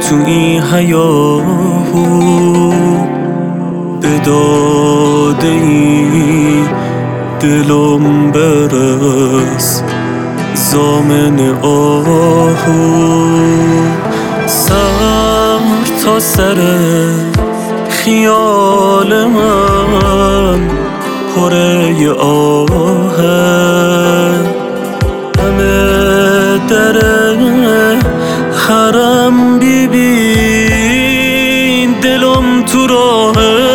تو این هیاهو به داده ای دلم برس زامن آهو سر تا سر خیال من پره آهه همه در حرم بیبین دلم تو راهه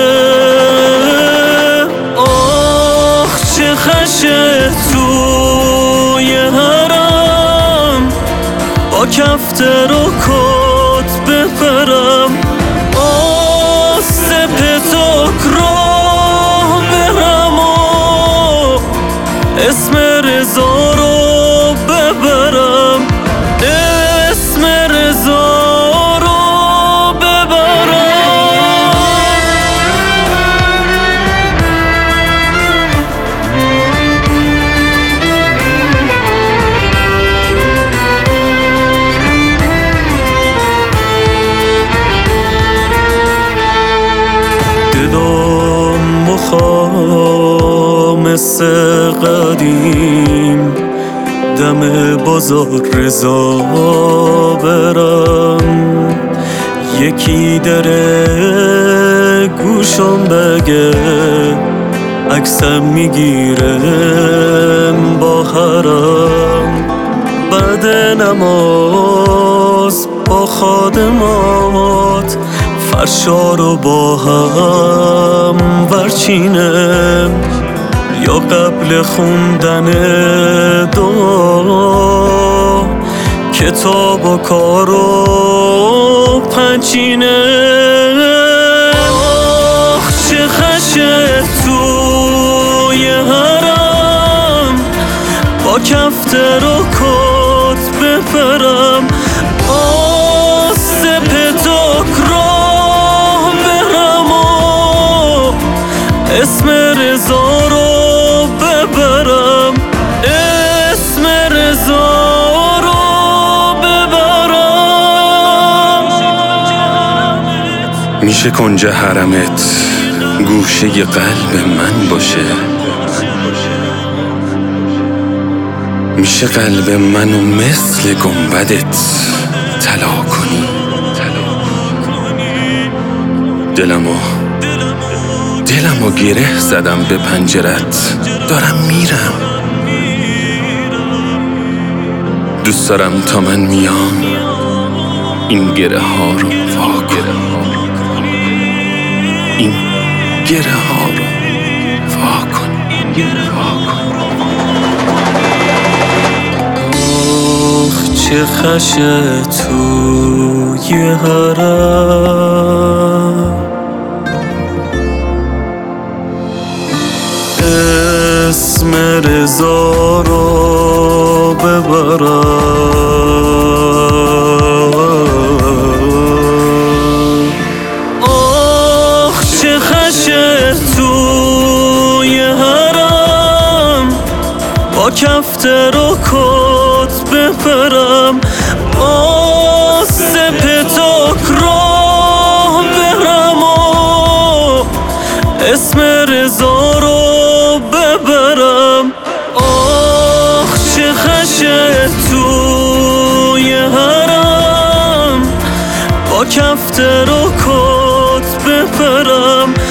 آخ چه خشه توی حرم با کفتر و کت بپرم آسه پتاک راه برم و اسم رضا رو ببرم اسم رضا رو دلم مخواه مثل قدیم دم بازار رضا برم یکی دره گوشم بگه عکسم میگیرم با حرم بعد نماز با خادمات فرشا رو با هم ورچینم یا قبل خوندن دعا کتاب و کارو پنچینم آخ چه خشه توی حرم با کفتر و کت بپرم آسه پتاک راه برم و اسم رضا رو ببرم اسم رضا رو ببرم میشه کنج حرمت گوشه قلب من باشه میشه قلب منو مثل گنبدت طلا کنی دلمو گره زدم به پنجرت دارم میرم دوست دارم تا من میام این گره ها رو وا کنی این گره ها رو وا کنی آخ چه خشه توی حرم اسم رضا رو ببرم آخ چه خشه توی حرم با کفتر و کت بپرم آسه پتاک راه برم و اسم رضا رو ببرم آخ چه خشه توی حرم با کفتر و کت بپرم